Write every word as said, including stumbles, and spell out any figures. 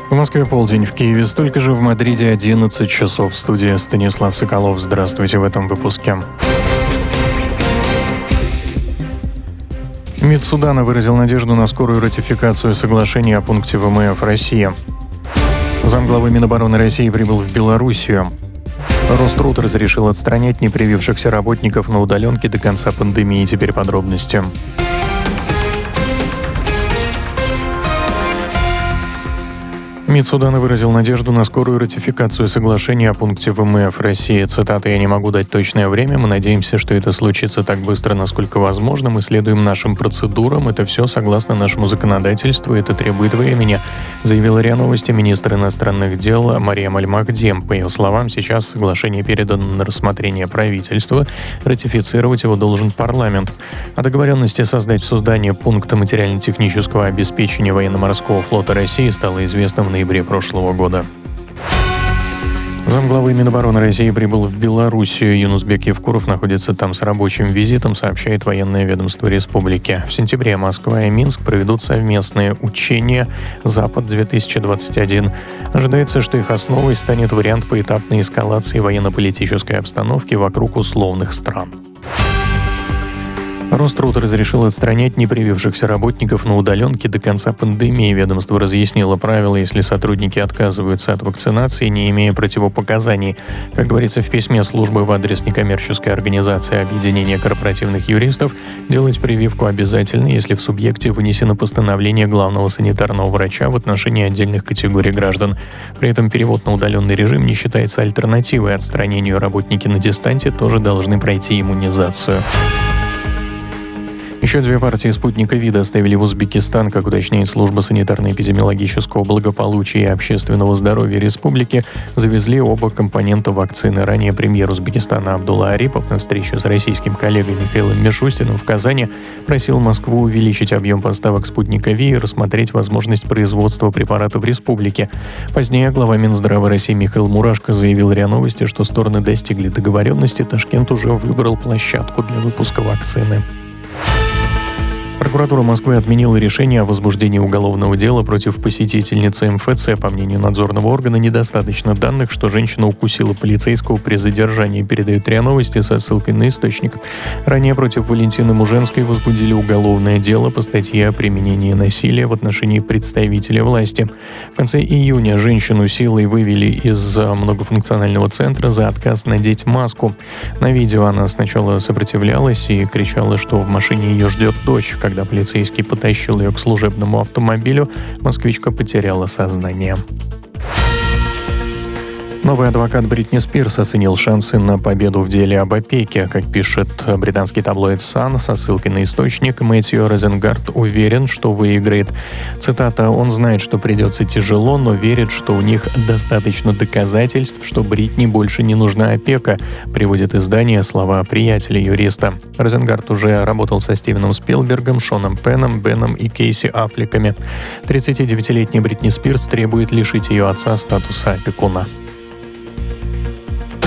В Москве полдень, в Киеве столько же, в Мадриде одиннадцать часов. В студии Станислав Соколов. Здравствуйте в этом выпуске. МИД Судана выразил надежду на скорую ратификацию соглашения о пункте ВМФ России. Замглавы Минобороны России прибыл в Белоруссию. Роструд разрешил отстранять непривившихся работников на удаленке до конца пандемии. Теперь подробности. МИД Судана выразил надежду на скорую ратификацию соглашения о пункте ВМФ России. Цитата: «Я не могу дать точное время. Мы надеемся, что это случится так быстро, насколько возможно. Мы следуем нашим процедурам. Это все согласно нашему законодательству. Это требует времени», заявила РИА Новости министр иностранных дел Мариям Аль-Махди. По ее словам, сейчас соглашение передано на рассмотрение правительства. Ратифицировать его должен парламент. О договоренности создать в Судане пункт материально-технического обеспечения военно-морского флота России стало известно в ноябре прошлого года. Замглавы Минобороны России прибыл в Белоруссию. Юнусбек Евкуров находится там с рабочим визитом, сообщает военное ведомство республики. В сентябре Москва и Минск проведут совместные учения «Запад-две тысячи двадцать один». Ожидается, что их основой станет вариант поэтапной эскалации военно-политической обстановки вокруг условных стран. Роструд разрешил отстранять непривившихся работников на удаленке до конца пандемии. Ведомство разъяснило правила, если сотрудники отказываются от вакцинации, не имея противопоказаний. Как говорится в письме службы в адрес некоммерческой организации Объединения корпоративных юристов, делать прививку обязательно, если в субъекте вынесено постановление главного санитарного врача в отношении отдельных категорий граждан. При этом перевод на удаленный режим не считается альтернативой отстранению. Работники на дистанте тоже должны пройти иммунизацию. Еще две партии спутника ВИ доставили в Узбекистан. Как уточняет служба санитарно-эпидемиологического благополучия и общественного здоровья республики, завезли оба компонента вакцины. Ранее премьер Узбекистана Абдулла Арипов на встрече с российским коллегой Михаилом Мишустиным в Казани просил Москву увеличить объем поставок спутника ВИ и рассмотреть возможность производства препарата в республике. Позднее глава Минздрава России Михаил Мурашко заявил РИА Новости, что стороны достигли договоренности. Ташкент уже выбрал площадку для выпуска вакцины. Прокуратура Москвы отменила решение о возбуждении уголовного дела против посетительницы МФЦ. По мнению надзорного органа, недостаточно данных, что женщина укусила полицейского при задержании, передает РИА Новости со ссылкой на источник. Ранее против Валентины Муженской возбудили уголовное дело по статье о применении насилия в отношении представителя власти. В конце июня женщину силой вывели из многофункционального центра за отказ надеть маску. На видео она сначала сопротивлялась и кричала, что в машине ее ждет дочь. Когда полицейский потащил ее к служебному автомобилю, москвичка потеряла сознание. Новый адвокат Бритни Спирс оценил шансы на победу в деле об опеке. Как пишет британский таблоид Sun со ссылкой на источник, Мэтью Розенгард уверен, что выиграет. Цитата: «Он знает, что придется тяжело, но верит, что у них достаточно доказательств, что Бритни больше не нужна опека», приводит издание слова приятеля юриста. Розенгард уже работал со Стивеном Спилбергом, Шоном Пенном, Беном и Кейси Аффлеками. тридцатидевятилетняя Бритни Спирс требует лишить ее отца статуса опекуна.